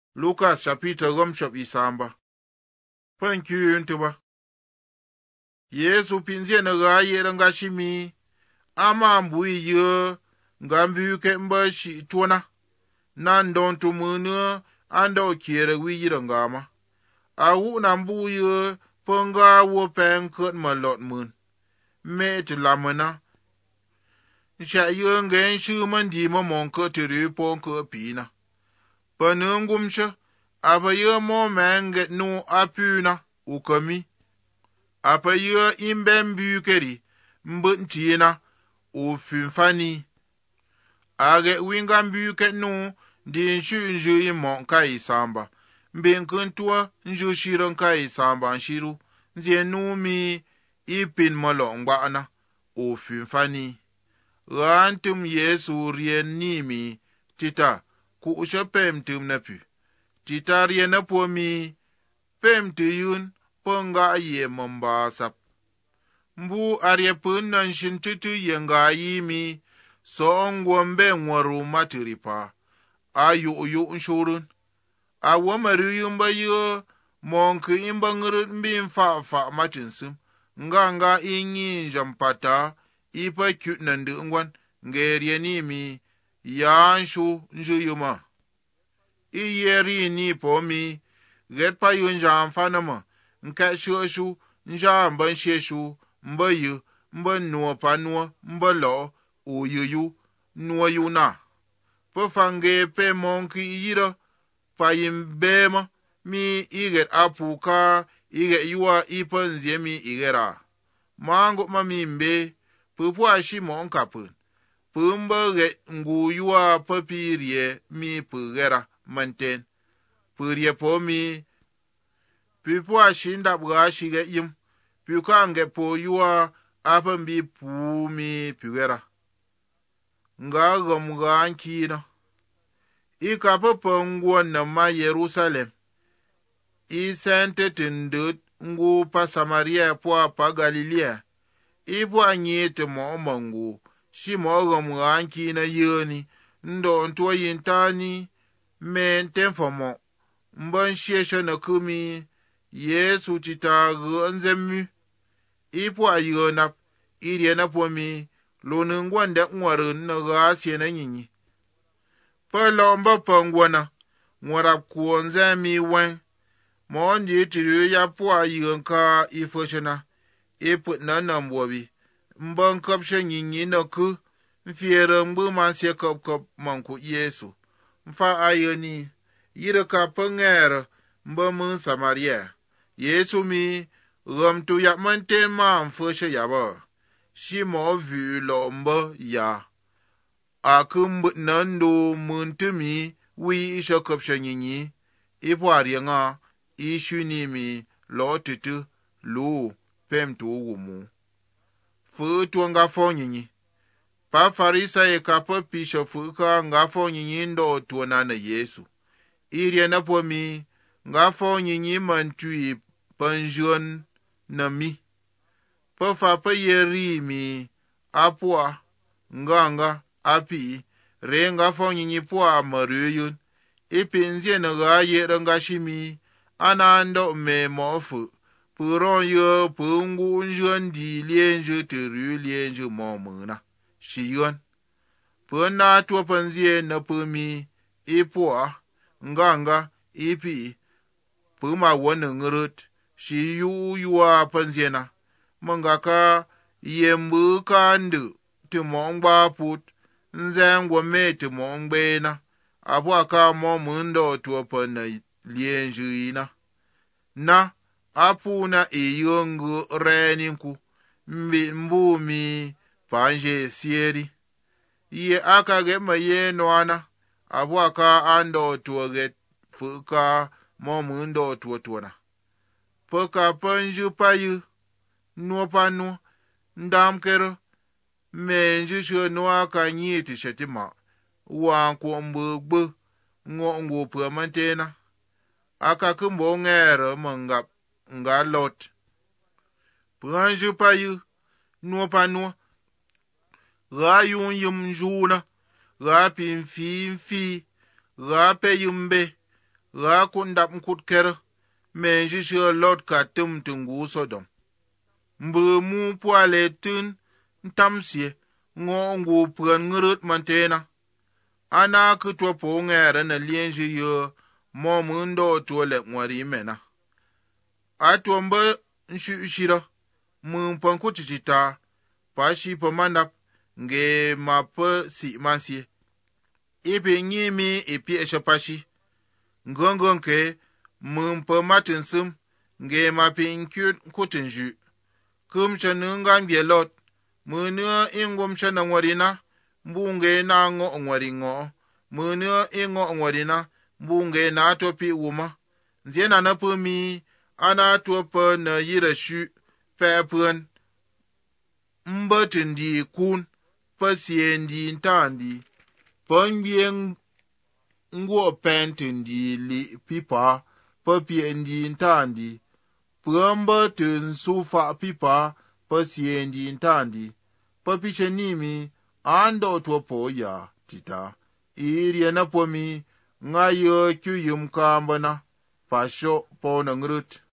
Lukas chapita gomshop isamba. Pankyu ntuba. Yesu pinzie na ga yera nga shimi. Ama mbui ye nga mbuke mba shi tuona. Nandon tumunu anda okiere wiyira ngama. Awu na mbu ye ponga wo penkut malot mun. Met lamana. Sha ye ngen shuman di ma monka tiri ponka pina. Panungumsha, apa ye mo menget no apuna ukami. Apa ye imbembu keri mbuntina ufinfani. Age wingambu ket no din shu nju imonka isamba. Mbinkuntua nju shiranka isamba nshiru. Nzienu mi ipin malongba ana ufinfani. Rantum Yesu rien nimi tita. Ku usha pem tum na pu. Titarie na po mi pem tu yun ponga ye mamba sap. Mbu arye pun nan shin tutu yenga yi mi so ngwombe ngwaru matiripa. Ayu uyu nshurun. Awa maru yumba yu monku imba ngurut mbin fa matinsum. Nga ingi njampata ipa kyut nandu ngwan ngerie ni mi. Yanshu njuyuma. Iyeri ni pomi. Get pa yu njam fanama. Nka shu njam ban sheshu. Mba yu. Mba nuwa pa nuwa. Mba lo. Uyuyu. Nuwa yu na. Pafange pe monki iyira. Pa yimbema. Mi iget apuka. Iget yuwa ipa nzemi igera. Mango mami mbe. Pupua shi monka pun. Pumba ge ngu yuwa papirie mi pugera manten. Purie po mi. Pupua shinda buga shige yim. Puka nge po yuwa apa mbi pu mi pugera. Nga gamga ankina. Ika papa ngwa na ma Yerusalem. Isente tindut ngu pa Samaria pa Galilea. Ibu anyete mo mangu. Shi mo anki na yoni ndo ntwa yintani men tenfamo mban shesha na kumi Yesu tita nzemu ipo ayona iri na pomi lonungwanda ngwaru na gasye na nyinyi palo mba pangwana ngwara kuonzemi wen mo ndi tiri ya po ayonka ifoshana iput na nambobi mban kapsha nyinyi na ku mfiere mbu manse kop manku Yesu mfa ayoni yire ka pengere mba mun Samaria Yesu mi ramtu ya mante ma mfoshe yaba shi mo vu lo mba ya akum nando muntumi wi isha kapsha nyinyi ipwari nga ishuni mi lo tutu lu pemtu wumu fu nga fo nyinyi. Pa farisa e ka pa pisho fu ka nga fo nyinyi ndo tuona na Yesu. Iri na po mi nga fo nyinyi mantui panjon na mi. Pa fa pa yeri mi apua nga api re nga fo nyinyi pua maruyun. Ipinzie na ga yera nga shimi anando me mofu. Puron yo pungu njuan di lienje teru lienje momuna. Shiyon. Puna tuwa panzie na pumi ipua nga ipi. Puma wana ngurut. Shiyu yuwa panzie na. Mangaka yembu kandu tumongba put. Nzengwa me tumongbe na. Apua ka momundo tuwa pana lienje ina. Na. Apuna iyongu reninku mbumi panje sieri. Iye akage maye noana. Abu aka ando tuwaget fuka momundo tuwatuna. Paka panju payu nuopanu ndamkero menju sho nuaka nyiti shetima. Wanku mbugbu ngongu pamantena. Aka kumbo ngere mangap nga lot. Panju payu nuopanu. Ga yum juna. Ga pimfi. Ga pe yumbe. ga kun dap kut ker men jishe lot ka tum tungu Sodom. Mbu mu puale tun ntamsie ngo ngu pran ngurut mantena. Ana kutwa po ngere na lienji yo mo mundo tuole mwari mena. Atwa mba nshira mun pankuchichita pashi pamanap nge mapa si mansie. Ipi nyimi ipi eshapashi. Ngongonke mun pamatinsum nge mapi nkyut kutinju. Kumcha nungan bielot munua ingom shana ngwarina mbunge na ngo ngwari ngo. Munua ingo ngwarina mbunge na topi wuma. Nziena na pumi ana topa na yirashu pepun mbatindi kun pasiendi ntandi pangyen ngo pentindi li pipa papiendi ntandi pambatun sufa pipa pasiendi ntandi papishenimi ando topo ya tita iriya na pomi ngayo kyuyum kambana pasho po na ngrut.